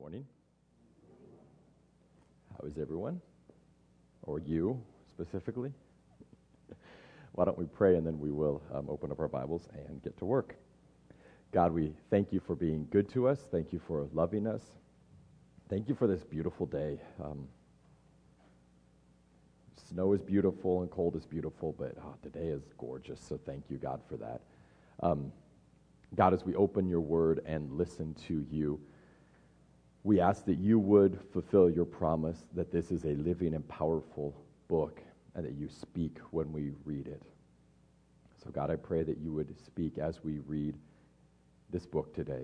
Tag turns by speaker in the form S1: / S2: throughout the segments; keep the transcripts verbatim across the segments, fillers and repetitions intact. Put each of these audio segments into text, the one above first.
S1: morning. How is everyone? Or you, specifically? Why don't we pray, and then we will um, open up our Bibles and get to work. God, we thank you for being good to us. Thank you for loving us. Thank you for this beautiful day. Um, snow is beautiful and cold is beautiful, but oh, today is gorgeous, so thank you, God, for that. Um, God, as we open your word and listen to you, we ask that you would fulfill your promise that this is a living and powerful book and that you speak when we read it. So God, I pray that you would speak as we read this book today.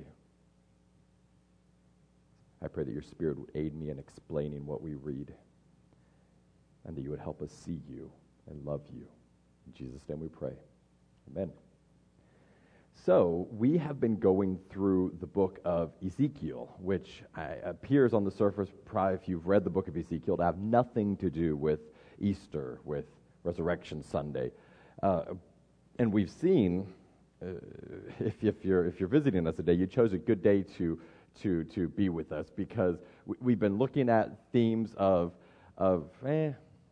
S1: I pray that your Spirit would aid me in explaining what we read and that you would help us see you and love you. In Jesus' name we pray. Amen. So, we have been going through the book of Ezekiel, which uh, appears on the surface, probably if you've read the book of Ezekiel, to have nothing to do with Easter, with Resurrection Sunday. Uh, and we've seen, uh, if, if you're if you're visiting us today, you chose a good day to to to be with us because we, we've been looking at themes of of eh,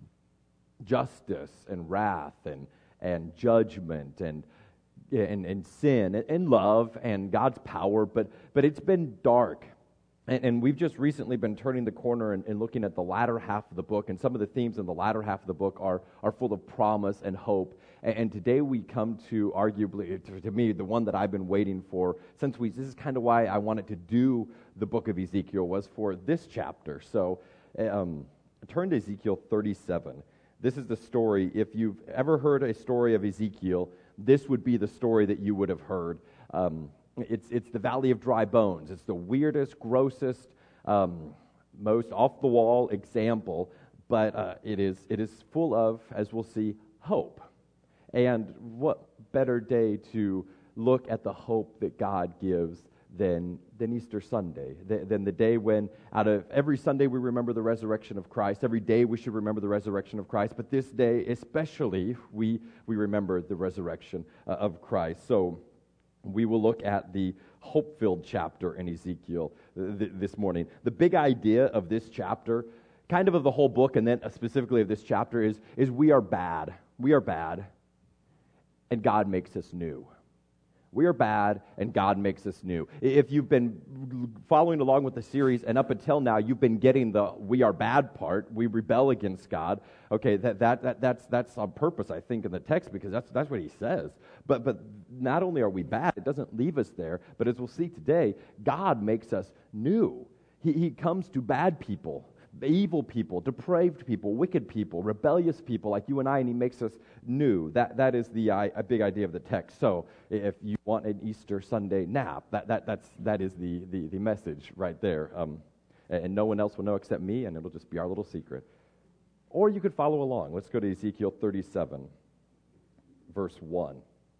S1: justice and wrath and and judgment and. And, and sin and, and love and God's power, but but it's been dark. And, and we've just recently been turning the corner and, and looking at the latter half of the book, and some of the themes in the latter half of the book are, are full of promise and hope. And, and today we come to arguably, to, to me, the one that I've been waiting for since we, this is kind of why I wanted to do the book of Ezekiel, was for this chapter. So um, turn to Ezekiel thirty-seven. This is the story, if you've ever heard a story of Ezekiel, this would be the story that you would have heard. Um, it's it's the Valley of Dry Bones. It's the weirdest, grossest, um, most off-the-wall example, but uh, it is it is full of, as we'll see, hope. And what better day to look at the hope that God gives than than Easter Sunday, than, than the day when out of every Sunday we remember the resurrection of Christ. Every day we should remember the resurrection of Christ, but this day especially we we remember the resurrection uh, of Christ. So we will look at the hope-filled chapter in Ezekiel th- this morning. The big idea of this chapter, kind of of the whole book, and then specifically of this chapter, is is we are bad. We are bad, and God makes us new. We are bad, and God makes us new. If you've been following along with the series, and up until now, you've been getting the we are bad part, we rebel against God. Okay, that that, that that's that's on purpose, I think, in the text, because that's that's what he says. But but not only are we bad, it doesn't leave us there, but as we'll see today, God makes us new. He, he comes to bad people, evil people, depraved people, wicked people, rebellious people like you and I, and he makes us new. That that is the uh, a big idea of the text. So if you want an Easter Sunday nap, that that that's that is the the, the message right there. Um, and no one else will know except me, and it'll just be our little secret. Or you could follow along. Let's go to Ezekiel thirty-seven, verse one.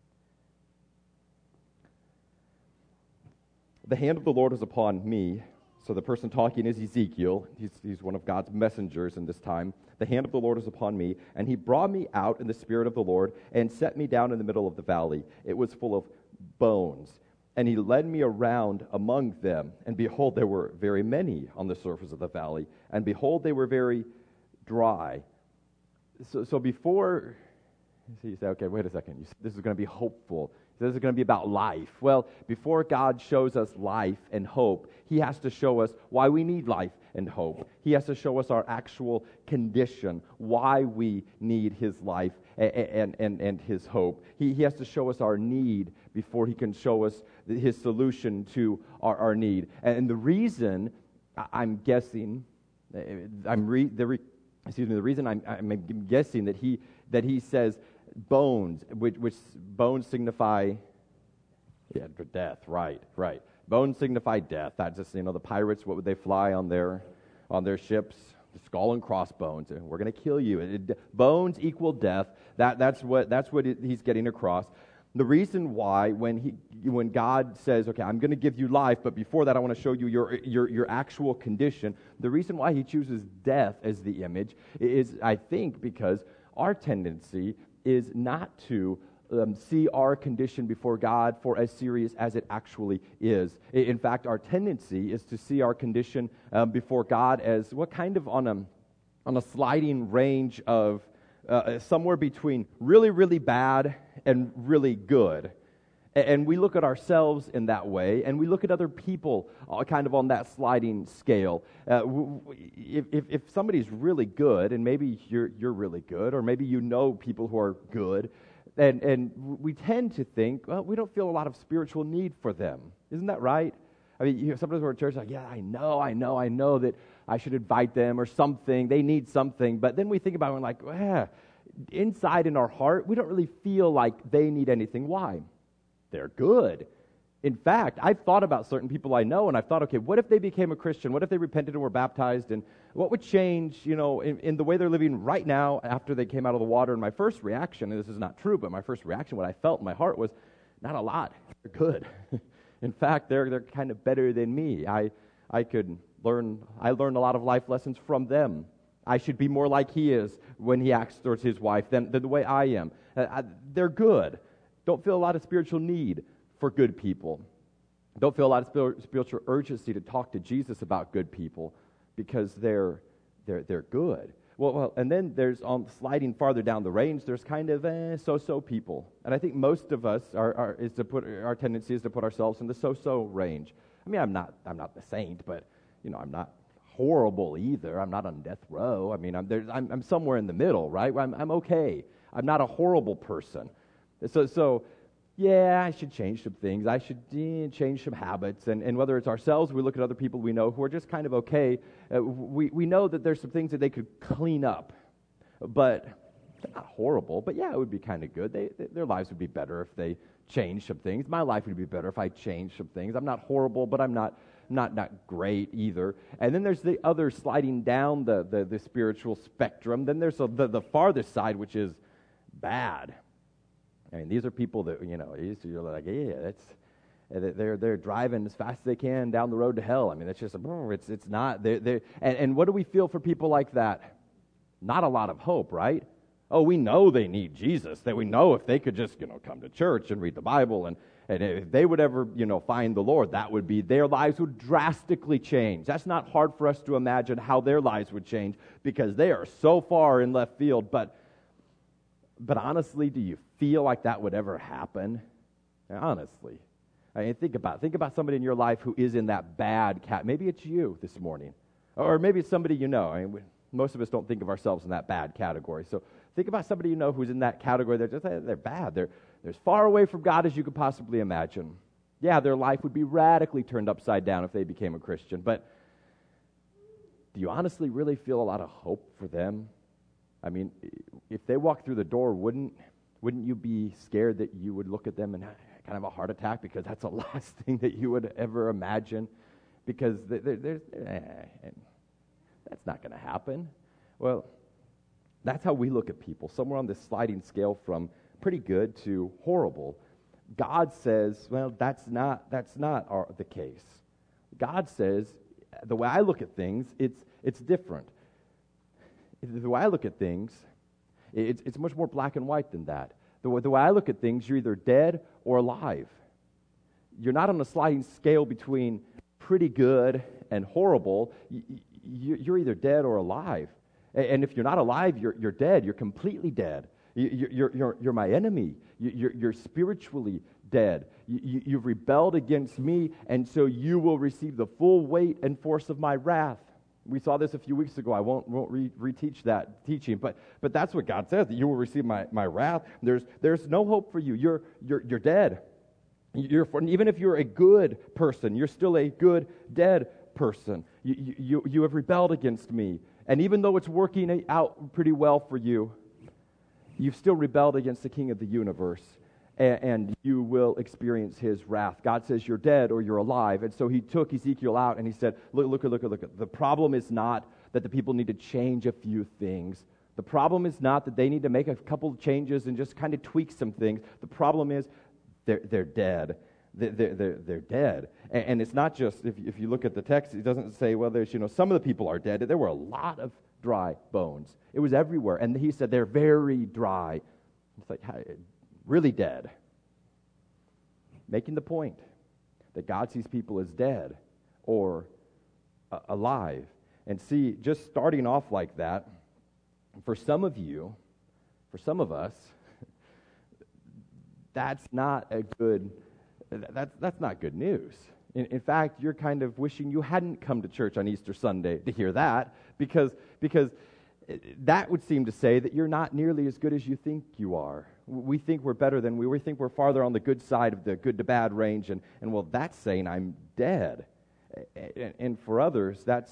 S1: The hand of the Lord is upon me. So the person talking is Ezekiel. He's, he's one of God's messengers in this time. The hand of the Lord is upon me, and he brought me out in the spirit of the Lord and set me down in the middle of the valley. It was full of bones. And he led me around among them, and behold, there were very many on the surface of the valley, and behold, they were very dry. So, so before, so you say, okay, wait a second, you, this is going to be hopeful. This is going to be about life. Well, before God shows us life and hope, he has to show us why we need life and hope. He has to show us our actual condition, why we need his life and, and, and, and his hope. He, he has to show us our need before he can show us his solution to our, our need. And the reason, I'm guessing, I'm re, the re, excuse me, the reason I'm, I'm guessing that he that he says bones, which, which bones signify, yeah, death, right, right. Bones signify death. That's just, you know, the pirates, what would they fly on their on their ships? The skull and crossbones. We're going to kill you. It, bones equal death. That that's what that's what it, he's getting across. The reason why, when he when God says, okay, I'm going to give you life, but before that I want to show you your your your actual condition. The reason why he chooses death as the image is, I think, because our tendency is not to um, see our condition before God for as serious as it actually is. I- In fact, our tendency is to see our condition um, before God as what kind of on a on a sliding range of uh, somewhere between really, really bad and really good. And we look at ourselves in that way, and we look at other people uh, kind of on that sliding scale. Uh, w- w- if, if, if somebody's really good, and maybe you're you're really good, or maybe you know people who are good, and, and we tend to think, well, we don't feel a lot of spiritual need for them. Isn't that right? I mean, you know, sometimes we're at church like, yeah, I know, I know, I know that I should invite them or something. They need something. But then we think about it and we're like, eh, inside in our heart, we don't really feel like they need anything. Why? They're good. In fact, I've thought about certain people I know, and I've thought, okay, what if they became a Christian? What if they repented and were baptized? And what would change, you know, in, in the way they're living right now after they came out of the water? And my first reaction, and this is not true, but my first reaction, what I felt in my heart was, not a lot. They're good. In fact, they're they're kind of better than me. I I could learn. I learned a lot of life lessons from them. I should be more like he is when he acts towards his wife than, than the way I am. Uh, I, they're good. Don't feel a lot of spiritual need for good people. Don't feel a lot of spiritual urgency to talk to Jesus about good people because they're they're they're good. Well, well, and then there's um, sliding farther down the range. There's kind of eh, so-so people, and I think most of us are, are is to put our tendency is to put ourselves in the so-so range. I mean, I'm not I'm not the saint, but you know, I'm not horrible either. I'm not on death row. I mean, I'm there's I'm, I'm somewhere in the middle, right? I'm I'm okay. I'm not a horrible person. So so. Yeah, I should change some things. I should eh, change some habits. And, and whether it's ourselves, we look at other people we know who are just kind of okay. Uh, we, we know that there's some things that they could clean up. But they're not horrible. But yeah, it would be kind of good. They, they, their lives would be better if they changed some things. My life would be better if I changed some things. I'm not horrible, but I'm not not, not great either. And then there's the other sliding down the, the, the spiritual spectrum. Then there's a, the, the farthest side, which is bad. I mean, these are people that, you know, you're like, yeah, that's, they're they're driving as fast as they can down the road to hell. I mean, it's just, it's it's not, they're, they're, and, and what do we feel for people like that? Not a lot of hope, right? Oh, we know they need Jesus, that we know if they could just, you know, come to church and read the Bible, and, and if they would ever, you know, find the Lord, that would be, their lives would drastically change. That's not hard for us to imagine how their lives would change, because they are so far in left field, but But honestly, do you feel like that would ever happen? Honestly. I mean, think about think about somebody in your life who is in that bad cat. Maybe it's you this morning. Or maybe it's somebody you know. I mean, we, most of us don't think of ourselves in that bad category. So think about somebody you know who's in that category. They're just they're bad. They're, they're as far away from God as you could possibly imagine. Yeah, their life would be radically turned upside down if they became a Christian. But do you honestly really feel a lot of hope for them? I mean, if they walk through the door, wouldn't wouldn't you be scared that you would look at them and have kind of a heart attack, because that's the last thing that you would ever imagine? Because there, there's eh, that's not going to happen. Well, that's how we look at people, somewhere on this sliding scale from pretty good to horrible. God says, well, that's not that's not our, the case. God says, the way I look at things, it's it's different. The way I look at things, it's, it's much more black and white than that. The way, the way I look at things, you're either dead or alive. You're not on a sliding scale between pretty good and horrible. You, you're either dead or alive. And if you're not alive, you're, you're dead. You're completely dead. You, you're, you're, you're my enemy. You're, you're spiritually dead. You, you've rebelled against me, and so you will receive the full weight and force of my wrath. We saw this a few weeks ago. I won't, won't re- reteach that teaching, but but that's what God says, that you will receive my, my wrath. There's there's no hope for you. You're you're you're dead. You're even if you're a good person, you're still a good dead person. You you you have rebelled against me, and even though it's working out pretty well for you, you've still rebelled against the King of the universe. And you will experience his wrath. God says you're dead or you're alive. And so he took Ezekiel out and he said, look, look, look, look. The problem is not that the people need to change a few things. The problem is not that they need to make a couple of changes and just kind of tweak some things. The problem is they're, they're dead. They're, they're, they're dead. And, and it's not just, if, if you look at the text, it doesn't say, well, there's, you know, some of the people are dead. There were a lot of dry bones. It was everywhere. And he said they're very dry. It's like, how, really dead. Making the point that God sees people as dead or uh, alive. And see, just starting off like that, for some of you, for some of us, that's not a good, that's, that's not good news. In, in fact, you're kind of wishing you hadn't come to church on Easter Sunday to hear that, because, because that would seem to say that you're not nearly as good as you think you are. We think we're better than we, we think we're farther on the good side of the good to bad range, and, and well, that's saying I'm dead. And, and for others, that's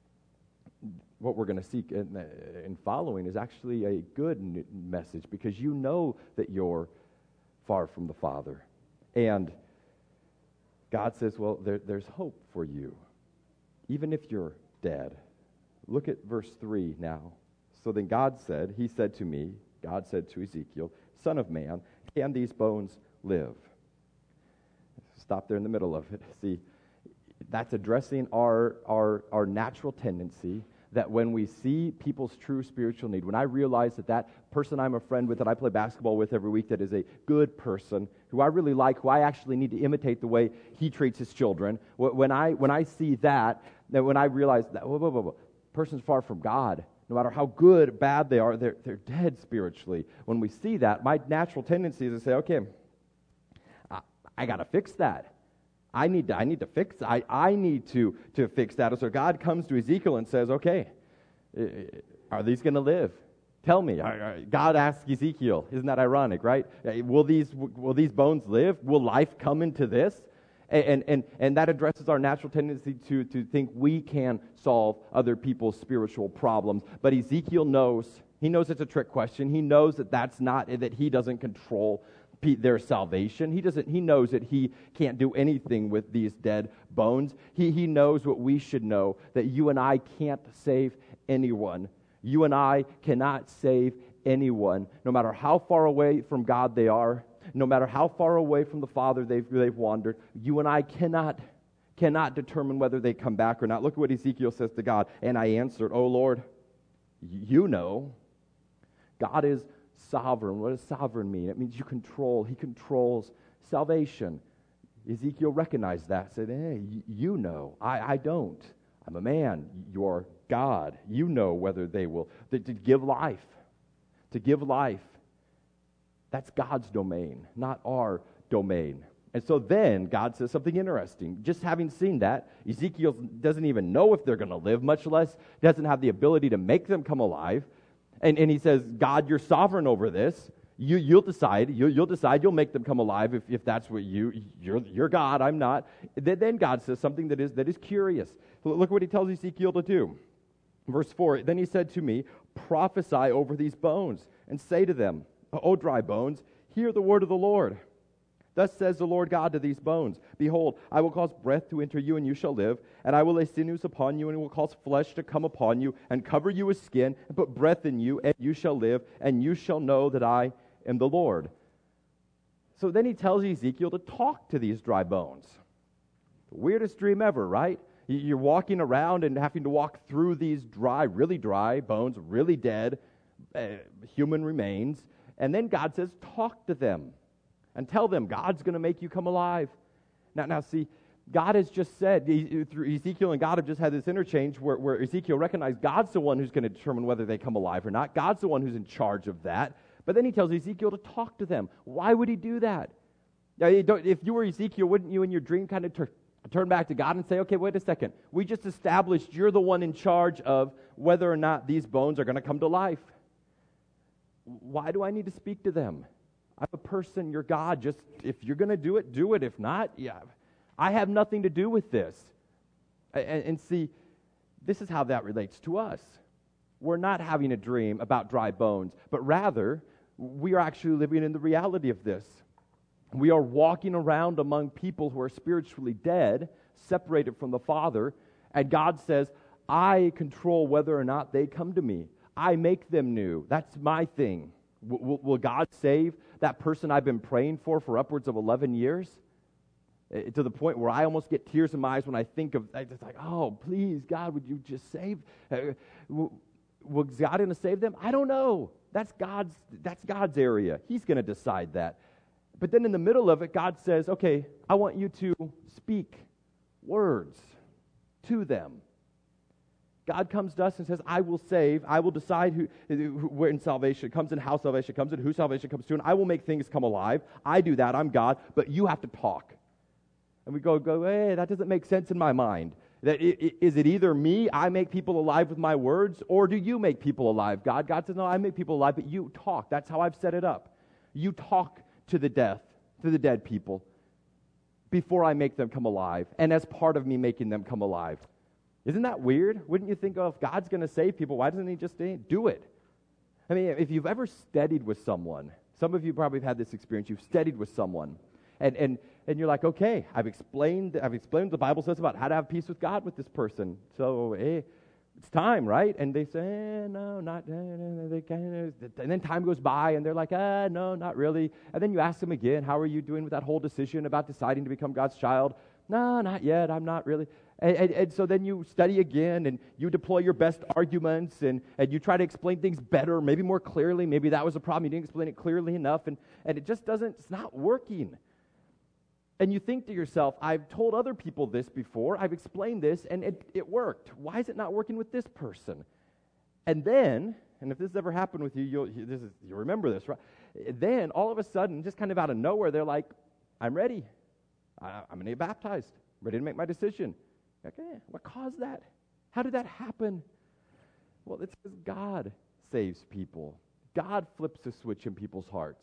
S1: what we're going to seek in, in following is actually a good message, because you know that you're far from the Father. And God says, well, there, there's hope for you, even if you're dead. Look at verse three now. So then God said, he said to me, God said to Ezekiel, Son of man, can these bones live? Stop there in the middle of it. See, that's addressing our, our, our natural tendency that when we see people's true spiritual need, when I realize that that person I'm a friend with, that I play basketball with every week, that is a good person, who I really like, who I actually need to imitate the way he treats his children, when I when I see that, that when I realize that, whoa, whoa, whoa, whoa, person's far from God, no matter how good, bad they are, they're, they're dead spiritually. When we see that, my natural tendency is to say, okay, I, I got to fix that. I need to, I need to fix, I, I need to, to fix that. And so God comes to Ezekiel and says, okay, are these going to live? Tell me. God asks Ezekiel, isn't that ironic, right? Will these, will these bones live? Will life come into this? And, and, and that addresses our natural tendency to, to think we can solve other people's spiritual problems. But Ezekiel knows, he knows it's a trick question. He knows that that's not, that he doesn't control their salvation. He doesn't. He knows that he can't do anything with these dead bones. He, he knows what we should know, that you and I can't save anyone. You and I cannot save anyone, no matter how far away from God they are, no matter how far away from the Father they've, they've wandered. You and I cannot, cannot determine whether they come back or not. Look at what Ezekiel says to God. And I answered, oh Lord, you know. God is sovereign. What does sovereign mean? It means you control. He controls salvation. Ezekiel recognized that, said, hey, you know. I, I don't. I'm a man. You're God. You know whether they will. To, to give life. To give life. That's God's domain, not our domain. And so then God says something interesting. Just having seen that, Ezekiel doesn't even know if they're going to live, much less doesn't have the ability to make them come alive. And, and he says, God, you're sovereign over this. You, you'll decide. You, you'll decide. You'll make them come alive if, if that's what you, you're, you're God, I'm not. Then, then God says something that is, that is curious. Look what he tells Ezekiel to do. Verse four, then he said to me, prophesy over these bones and say to them, O dry bones, hear the word of the Lord. Thus says the Lord God to these bones, behold, I will cause breath to enter you, and you shall live, and I will lay sinews upon you, and will cause flesh to come upon you, and cover you with skin, and put breath in you, and you shall live, and you shall know that I am the Lord. So then he tells Ezekiel to talk to these dry bones. The weirdest dream ever, right? You're walking around and having to walk through these dry, really dry bones, really dead, uh, human remains, and then God says, talk to them. And tell them, God's going to make you come alive. Now, now, see, God has just said, through Ezekiel and God have just had this interchange where, where Ezekiel recognized God's the one who's going to determine whether they come alive or not. God's the one who's in charge of that. But then he tells Ezekiel to talk to them. Why would he do that? Now, you don't, if you were Ezekiel, wouldn't you in your dream kind of tur- turn back to God and say, okay, wait a second. We just established you're the one in charge of whether or not these bones are going to come to life. Why do I need to speak to them? I'm a person, you're God. Just, if you're going to do it, do it. If not, yeah, I have nothing to do with this. And, and see, this is how that relates to us. We're not having a dream about dry bones, but rather, we are actually living in the reality of this. We are walking around among people who are spiritually dead, separated from the Father, and God says, I control whether or not they come to me. I make them new. That's my thing. Will, will God save that person I've been praying for for upwards of eleven years? Uh, to the point where I almost get tears in my eyes when I think of, it's like, oh, please, God, would you just save? Uh, will, will God going to save them? I don't know. That's God's, that's God's area. He's going to decide that. But then in the middle of it, God says, okay, I want you to speak words to them. God comes to us and says, I will save, I will decide who, who when salvation comes and how salvation comes and who salvation comes to, and I will make things come alive. I do that, I'm God, but you have to talk. And we go, go, hey, that doesn't make sense in my mind. That is it either me, I make people alive with my words, or do you make people alive? God, God says, no, I make people alive, but you talk. That's how I've set it up. You talk to the death, to the dead people, before I make them come alive, and as part of me making them come alive. Isn't that weird? Wouldn't you think, oh, if God's going to save people, why doesn't he just do it? I mean, if you've ever studied with someone, some of you probably have had this experience, you've studied with someone, and and and you're like, okay, I've explained, I've explained what the Bible says about how to have peace with God with this person. So, hey, it's time, right? And they say, eh, no, not, eh, they kind of, and then time goes by, and they're like, ah, no, not really. And then you ask them again, how are you doing with that whole decision about deciding to become God's child? No, not yet, I'm not really. And, and, and so then you study again, and you deploy your best arguments, and, and you try to explain things better, maybe more clearly. Maybe that was a problem, you didn't explain it clearly enough, and, and it just doesn't, it's not working. And you think to yourself, I've told other people this before, I've explained this, and it, it worked. Why is it not working with this person? And then, and if this has ever happened with you, you'll, you, this is, you'll remember this, right? Then, all of a sudden, just kind of out of nowhere, they're like, I'm ready. I, I'm going to get baptized. I'm ready to make my decision. Okay, what caused that? How did that happen? Well, it's because God saves people. God flips a switch in people's hearts.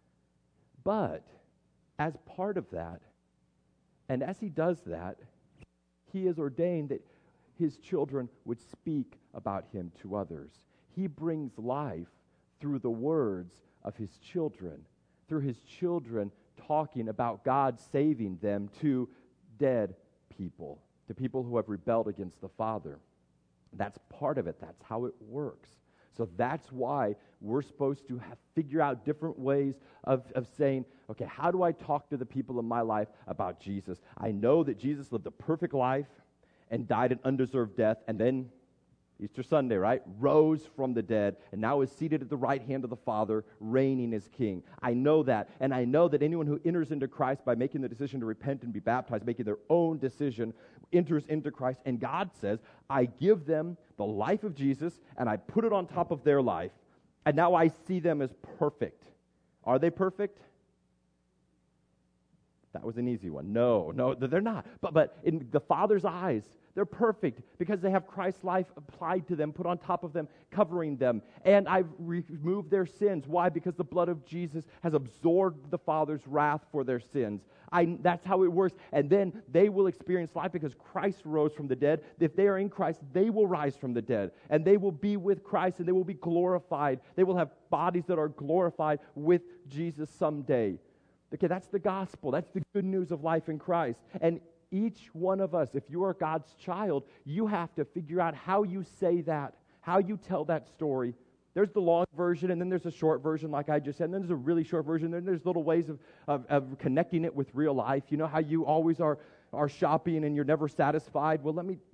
S1: But as part of that, and as he does that, he has ordained that his children would speak about him to others. He brings life through the words of his children, through his children talking about God saving them to dead people, to people who have rebelled against the Father. That's part of it. That's how it works. So that's why we're supposed to have, figure out different ways of, of saying, okay, how do I talk to the people in my life about Jesus? I know that Jesus lived a perfect life and died an undeserved death, and then Easter Sunday, right? Rose from the dead, and now is seated at the right hand of the Father, reigning as King. I know that, and I know that anyone who enters into Christ by making the decision to repent and be baptized, making their own decision, enters into Christ, and God says, I give them the life of Jesus, and I put it on top of their life, and now I see them as perfect. Are they perfect? That was an easy one. No, no, they're not. But but in the Father's eyes, they're perfect because they have Christ's life applied to them, put on top of them, covering them. And I've removed their sins. Why? Because the blood of Jesus has absorbed the Father's wrath for their sins. I, that's how it works. And then they will experience life because Christ rose from the dead. If they are in Christ, they will rise from the dead. And they will be with Christ, and they will be glorified. They will have bodies that are glorified with Jesus someday. Okay, that's the gospel. That's the good news of life in Christ. And each one of us, if you are God's child, you have to figure out how you say that, how you tell that story. There's the long version, and then there's a short version, like I just said, and then there's a really short version, and then there's little ways of, of, of connecting it with real life. You know how you always are, are shopping and you're never satisfied? Well, let me...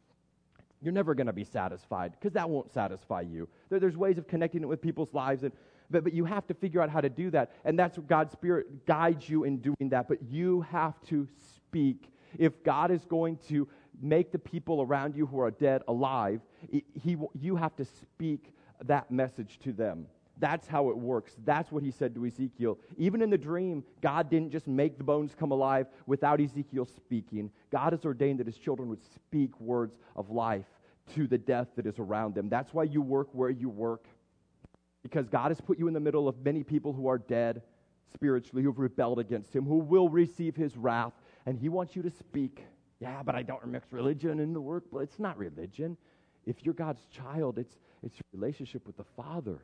S1: You're never going to be satisfied, because that won't satisfy you. There, there's ways of connecting it with people's lives, and But, but you have to figure out how to do that. And that's what God's Spirit guides you in doing that. But you have to speak. If God is going to make the people around you who are dead alive, he, you have to speak that message to them. That's how it works. That's what he said to Ezekiel. Even in the dream, God didn't just make the bones come alive without Ezekiel speaking. God has ordained that his children would speak words of life to the death that is around them. That's why you work where you work. Because God has put you in the middle of many people who are dead spiritually, who have rebelled against him, who will receive his wrath, and he wants you to speak. Yeah, but I don't mix religion in the work. But it's not religion. If you're God's child, it's it's your relationship with the Father.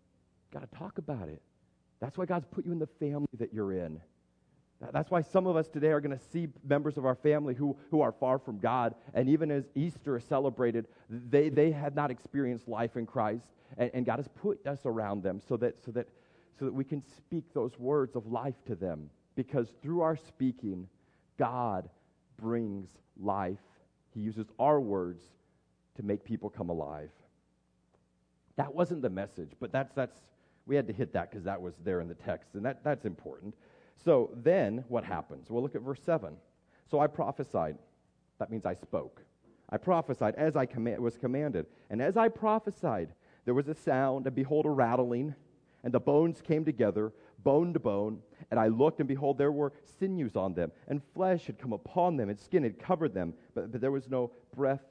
S1: Got to talk about it. That's why God's put you in the family that you're in. That's why some of us today are going to see members of our family who, who are far from God, and even as Easter is celebrated, they, they have not experienced life in Christ, and, and God has put us around them so that, so, that, so that we can speak those words of life to them, because through our speaking, God brings life. He uses our words to make people come alive. That wasn't the message, but that's, that's we had to hit that because that was there in the text, and that, that's important. So then what happens? Well, look at verse seven. So I prophesied. That means I spoke. I prophesied as I command, was commanded. And as I prophesied, there was a sound, and behold, a rattling, and the bones came together, bone to bone. And I looked, and behold, there were sinews on them, and flesh had come upon them, and skin had covered them, but, but there was no breath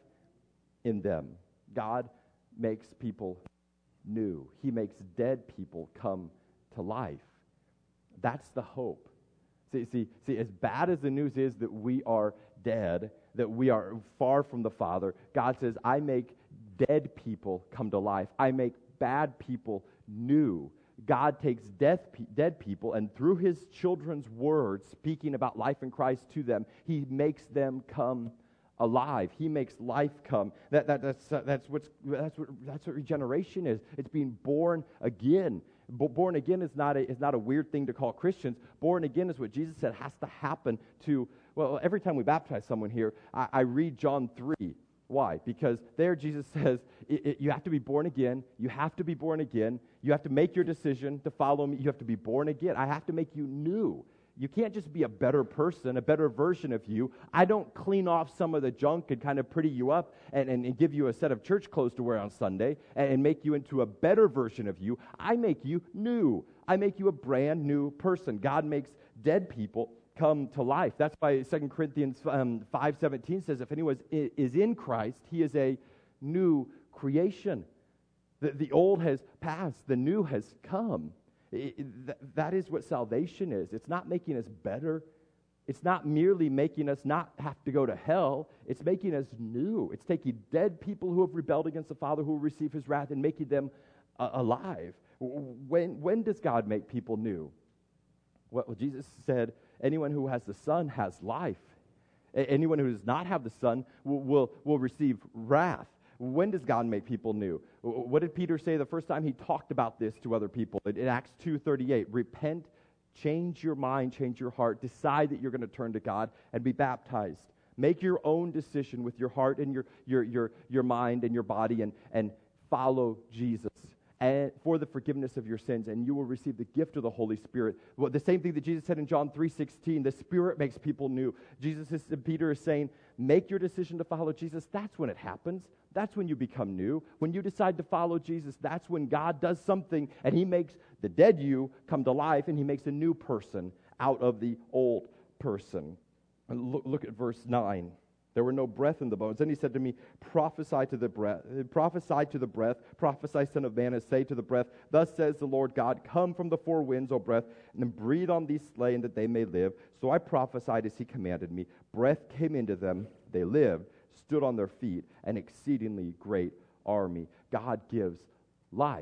S1: in them. God makes people new. He makes dead people come to life. That's the hope. See, see, see, as bad as the news is that we are dead, that we are far from the Father, God says, I make dead people come to life. I make bad people new. God takes death, dead people, and through his children's words, speaking about life in Christ to them, he makes them come alive. He makes life come. That, that, that's, uh, that's, what's, that's, what, that's what regeneration is. It's being born again. Born again is not, a, is not a weird thing to call Christians. Born again is what Jesus said has to happen to, well, every time we baptize someone here, I, I read John three. Why? Because there Jesus says, it, it, you have to be born again. You have to be born again. You have to make your decision to follow me. You have to be born again. I have to make you new. You can't just be a better person, a better version of you. I don't clean off some of the junk and kind of pretty you up and, and, and give you a set of church clothes to wear on Sunday and, and make you into a better version of you. I make you new. I make you a brand new person. God makes dead people come to life. That's why Second Corinthians um, five seventeen says, if anyone is, is in Christ, he is a new creation. The, the old has passed. The new has come. It, it, th- that is what salvation is. It's not making us better. It's not merely making us not have to go to hell. It's making us new. It's taking dead people who have rebelled against the Father, who will receive his wrath, and making them uh, alive. When, when does God make people new? Well, Jesus said, anyone who has the Son has life. A- anyone who does not have the Son will, will, will receive wrath. When does God make people new? What did Peter say the first time he talked about this to other people? In Acts two thirty-eight, repent, change your mind, change your heart, decide that you're going to turn to God and be baptized. Make your own decision with your heart and your, your, your, your mind and your body and, and follow Jesus and for the forgiveness of your sins, and you will receive the gift of the Holy Spirit. Well, the same thing that Jesus said in John three sixteen, the Spirit makes people new. Jesus is, Peter is saying, make your decision to follow Jesus. That's when it happens. That's when you become new. When you decide to follow Jesus, that's when God does something, and he makes the dead you come to life, and he makes a new person out of the old person. And look, look at verse nine. There were no breath in the bones. Then he said to me, prophesy to the breath, prophesy to the breath, prophesy, Son of Man, and say to the breath, thus says the Lord God, come from the four winds, O breath, and then breathe on these slain that they may live. So I prophesied as he commanded me. Breath came into them, they lived, stood on their feet, an exceedingly great army. God gives life.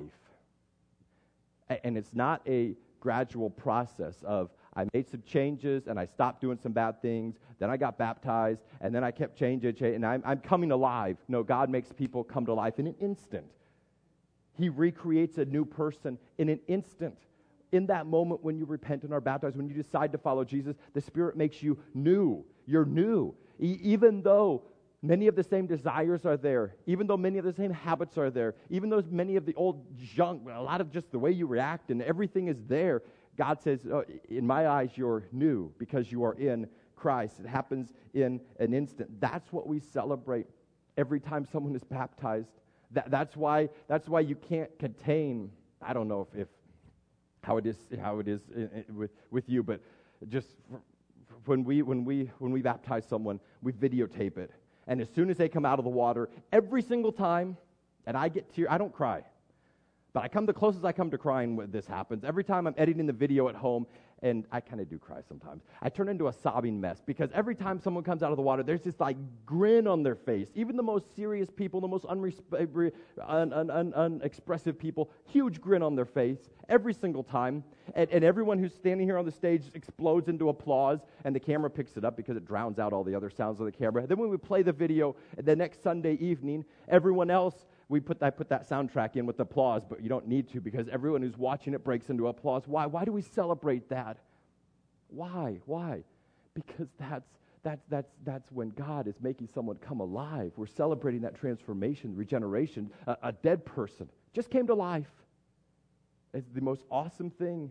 S1: And it's not a gradual process of, I made some changes, and I stopped doing some bad things, then I got baptized, and then I kept changing, and I'm, I'm coming alive. No, God makes people come to life in an instant. He recreates a new person in an instant. In that moment when you repent and are baptized, when you decide to follow Jesus, the Spirit makes you new. You're new. E- even though many of the same desires are there, even though many of the same habits are there, even though many of the old junk, a lot of just the way you react and everything is there, God says, oh, in my eyes, you're new because you are in Christ. It happens in an instant. That's what we celebrate every time someone is baptized. That, that's why. That's why you can't contain. I don't know if, if how it is how it is in, in, with with you, but just when we when we when we baptize someone, we videotape it, and as soon as they come out of the water, every single time, and I get tear. I don't cry. But I come the closest I come to crying when this happens. Every time I'm editing the video at home, and I kind of do cry sometimes, I turn into a sobbing mess because every time someone comes out of the water, there's this like grin on their face. Even the most serious people, the most unresp- un- un- un- unexpressive people, huge grin on their face every single time. And, and everyone who's standing here on the stage explodes into applause, and the camera picks it up because it drowns out all the other sounds of the camera. Then when we play the video the next Sunday evening, everyone else, We put I put that soundtrack in with applause, but you don't need to because everyone who's watching it breaks into applause. Why? Why do we celebrate that? Why? Why? Because that's That's, that's, that's when God is making someone come alive. We're celebrating that transformation, regeneration. A, a dead person just came to life. It's the most awesome thing.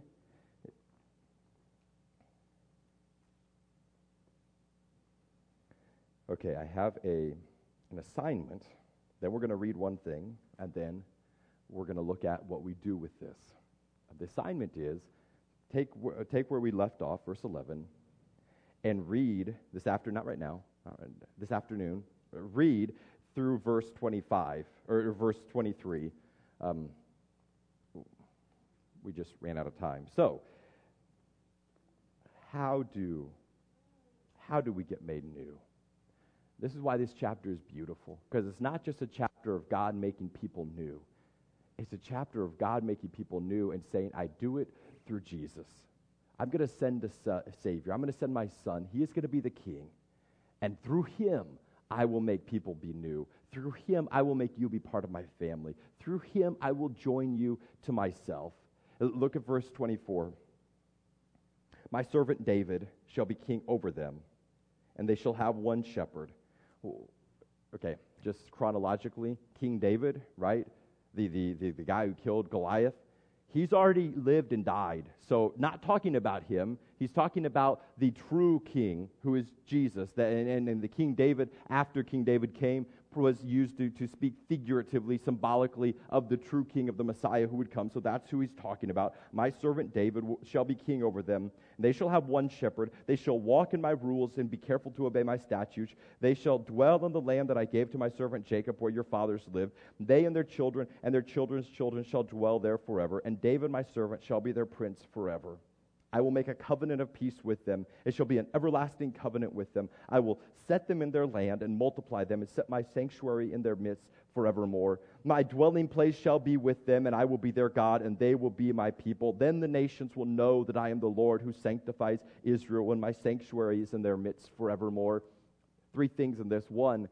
S1: Okay, I have a an assignment. Then we're going to read one thing, and then we're going to look at what we do with this. The assignment is take take where we left off, verse eleven, and read this afternoon, not right now, not right, this afternoon, read through verse twenty-five, or, or verse twenty-three. Um, we just ran out of time. So, how do, how do we get made new? This is why this chapter is beautiful, because it's not just a chapter of God making people new. It's a chapter of God making people new and saying, I do it through Jesus. I'm going to send a sa- Savior. I'm going to send my Son. He is going to be the King. And through Him, I will make people be new. Through Him, I will make you be part of my family. Through Him, I will join you to myself. Look at verse twenty-four. My servant David shall be king over them, and they shall have one shepherd. Okay, just chronologically, King David, right? The, the, the, the guy who killed Goliath, he's already lived and died. So not talking about him, he's talking about the true king, who is Jesus. That, and, and the King David, after King David came, was used to, to speak figuratively, symbolically of the true king of the Messiah who would come. So that's who he's talking about. My servant David w- shall be king over them. They shall have one shepherd. They shall walk in my rules and be careful to obey my statutes. They shall dwell in the land that I gave to my servant Jacob, where your fathers lived. They and their children and their children's children shall dwell there forever. And David, my servant, shall be their prince forever. I will make a covenant of peace with them. It shall be an everlasting covenant with them. I will set them in their land and multiply them and set my sanctuary in their midst forevermore. My dwelling place shall be with them, and I will be their God, and they will be my people. Then the nations will know that I am the Lord who sanctifies Israel, and my sanctuary is in their midst forevermore. Three things in this. One,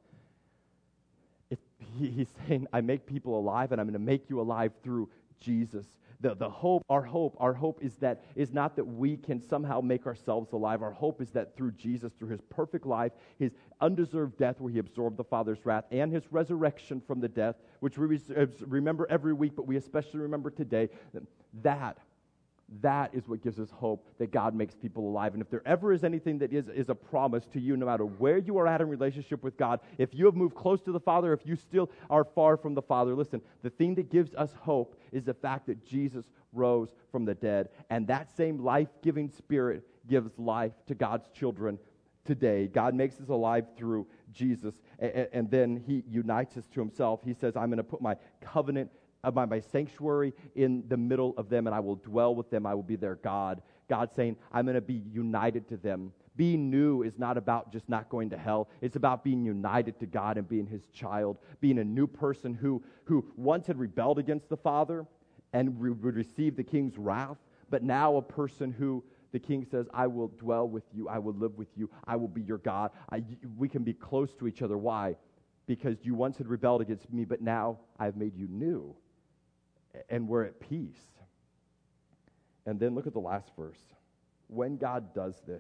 S1: it, he, he's saying, I make people alive, and I'm going to make you alive through Jesus. The, the hope, our hope, our hope is that is not that we can somehow make ourselves alive. Our hope is that through Jesus, through His perfect life, His undeserved death where He absorbed the Father's wrath, and His resurrection from the death, which we remember every week, but we especially remember today, that That is what gives us hope that God makes people alive. And if there ever is anything that is, is a promise to you, no matter where you are at in relationship with God, if you have moved close to the Father, if you still are far from the Father, listen, the thing that gives us hope is the fact that Jesus rose from the dead. And that same life-giving Spirit gives life to God's children today. God makes us alive through Jesus. And, and then He unites us to Himself. He says, I'm going to put my covenant of my, my sanctuary in the middle of them, and I will dwell with them. I will be their God. God saying, I'm going to be united to them. Being new is not about just not going to hell. It's about being united to God and being His child, being a new person who, who once had rebelled against the Father and re- would receive the King's wrath, but now a person who the King says, I will dwell with you. I will live with you. I will be your God. I, we can be close to each other. Why? Because you once had rebelled against me, but now I've made you new. And we're at peace. And then look at the last verse. When God does this,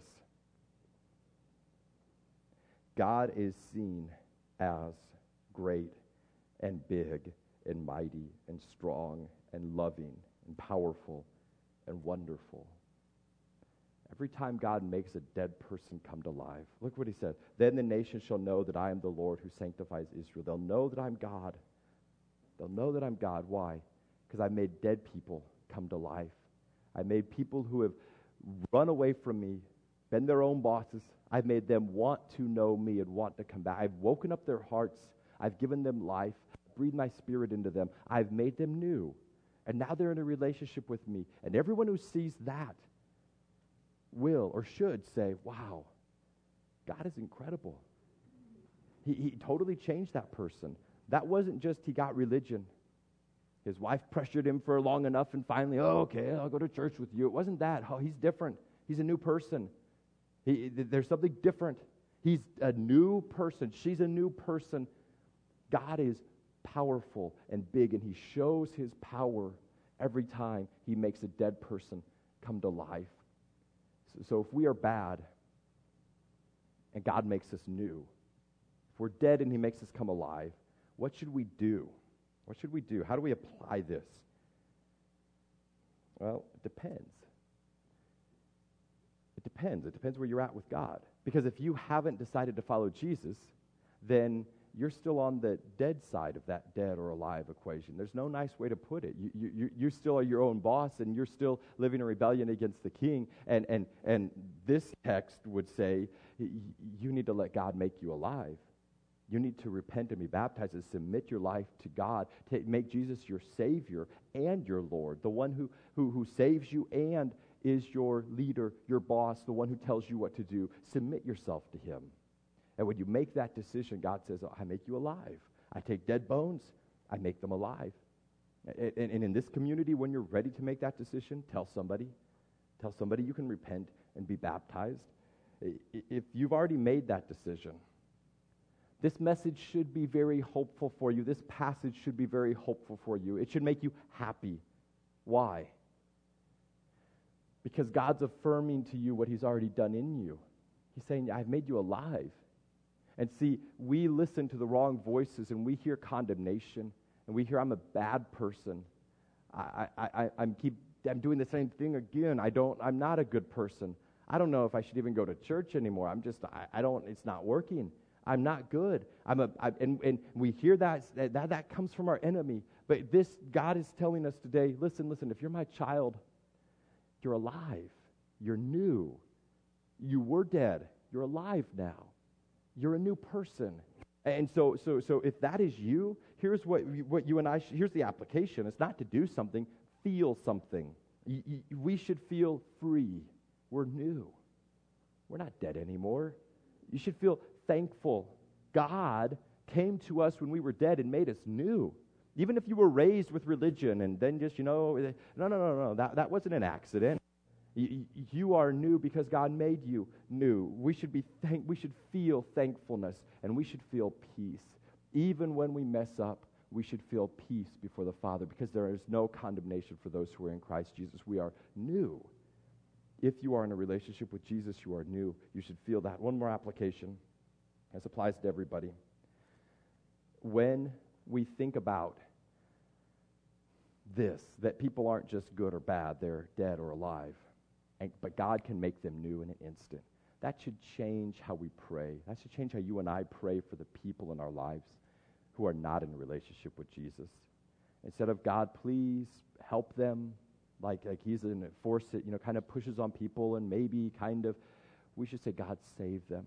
S1: God is seen as great and big and mighty and strong and loving and powerful and wonderful. Every time God makes a dead person come to life, look what He said. Then the nations shall know that I am the Lord who sanctifies Israel. They'll know that I'm God. They'll know that I'm God. Why? Because I made dead people come to life. I made people who have run away from me, been their own bosses. I've made them want to know me and want to come back. I've woken up their hearts. I've given them life, breathed my Spirit into them. I've made them new. And now they're in a relationship with me. And everyone who sees that will or should say, wow, God is incredible. He, he totally changed that person. That wasn't just he got religion. His wife pressured him for long enough and finally, oh, okay, I'll go to church with you. It wasn't that. Oh, he's different. He's a new person. He, there's something different. He's a new person. She's a new person. God is powerful and big, and He shows His power every time He makes a dead person come to life. So, so if we are bad and God makes us new. If we're dead and he makes us come alive, what should we do? What should we do? How do we apply this? Well, it depends. It depends. It depends where you're at with God. Because if you haven't decided to follow Jesus, then you're still on the dead side of that dead or alive equation. There's no nice way to put it. You, you, you still are your own boss, and you're still living in rebellion against the king. And, and, and this text would say, you need to let God make you alive. You need to repent and be baptized and submit your life to God, to make Jesus your Savior and your Lord, the one who, who, who saves you and is your leader, your boss, the one who tells you what to do. Submit yourself to him. And when you make that decision, God says, oh, I make you alive. I take dead bones, I make them alive. And, and, and in this community, when you're ready to make that decision, tell somebody. Tell somebody you can repent and be baptized. If you've already made that decision, this message should be very hopeful for you. This passage should be very hopeful for you. It should make you happy. Why? Because God's affirming to you what he's already done in you. He's saying, I've made you alive. And see, we listen to the wrong voices and we hear condemnation and we hear I'm a bad person. I, I, I, I'm keep I'm doing the same thing again. I don't. I'm not a good person. I don't know if I should even go to church anymore. I'm just. I, I don't. It's not working. I'm not good. I'm a. I, and and we hear that, that that comes from our enemy. But this God is telling us today. Listen, listen. If you're my child, you're alive. You're new. You were dead. You're alive now. You're a new person. And so so so if that is you, here's what what you and I sh- here's the application. It's not to do something, feel something. Y- y- we should feel free. We're new. We're not dead anymore. You should feel thankful. God came to us when we were dead and made us new. Even if you were raised with religion and then just, you know, no, no, no, no, that, that wasn't an accident. You are new because God made you new. We should be thank. We should feel thankfulness and we should feel peace. Even when we mess up, we should feel peace before the Father because there is no condemnation for those who are in Christ Jesus. We are new. If you are in a relationship with Jesus, you are new. You should feel that. One more application. This applies to everybody. When we think about this, that people aren't just good or bad, they're dead or alive. And, but God can make them new in an instant. That should change how we pray. That should change how you and I pray for the people in our lives who are not in a relationship with Jesus. Instead of, God, please help them, like, like he's in a force that, you know, kind of pushes on people and maybe kind of, we should say, God, save them.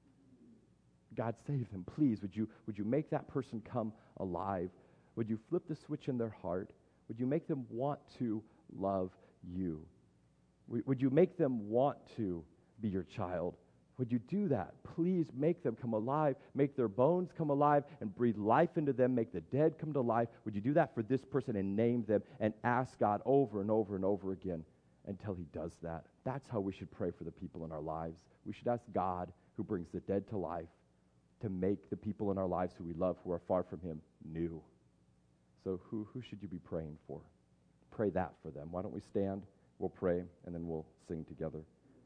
S1: God, save them. Please, would you, would you make that person come alive? Would you flip the switch in their heart? Would you make them want to love you? Would you make them want to be your child? Would you do that? Please make them come alive, make their bones come alive, and breathe life into them, make the dead come to life. Would you do that for this person and name them and ask God over and over and over again until he does that? That's how we should pray for the people in our lives. We should ask God, who brings the dead to life, to make the people in our lives who we love, who are far from him, new. So who, who should you be praying for? Pray that for them. Why don't we stand? We'll pray, and then we'll sing together.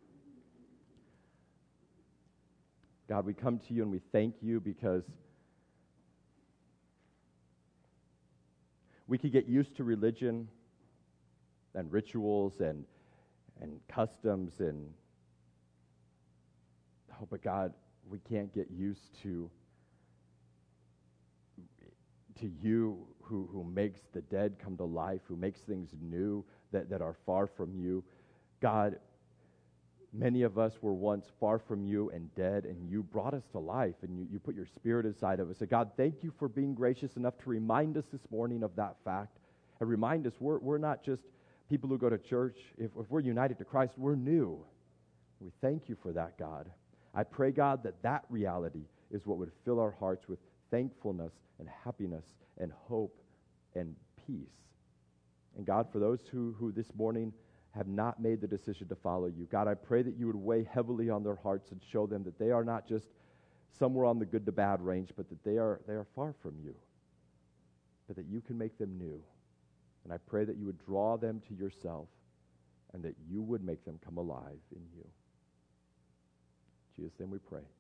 S1: God, we come to you and we thank you because we could get used to religion and rituals and and customs and oh, but God, we can't get used to to you who, who makes the dead come to life, who makes things new that, that are far from you. God, many of us were once far from you and dead, and you brought us to life, and you, you put your spirit inside of us. So God, thank you for being gracious enough to remind us this morning of that fact, and remind us we're, we're not just people who go to church. If, if we're united to Christ, we're new. We thank you for that, God. I pray, God, that that reality is what would fill our hearts with thankfulness and happiness and hope and peace. And God, for those who, who this morning have not made the decision to follow you, God, I pray that you would weigh heavily on their hearts and show them that they are not just somewhere on the good to bad range, but that they are they are far from you, but that you can make them new. And I pray that you would draw them to yourself and that you would make them come alive in you. In Jesus' name we pray.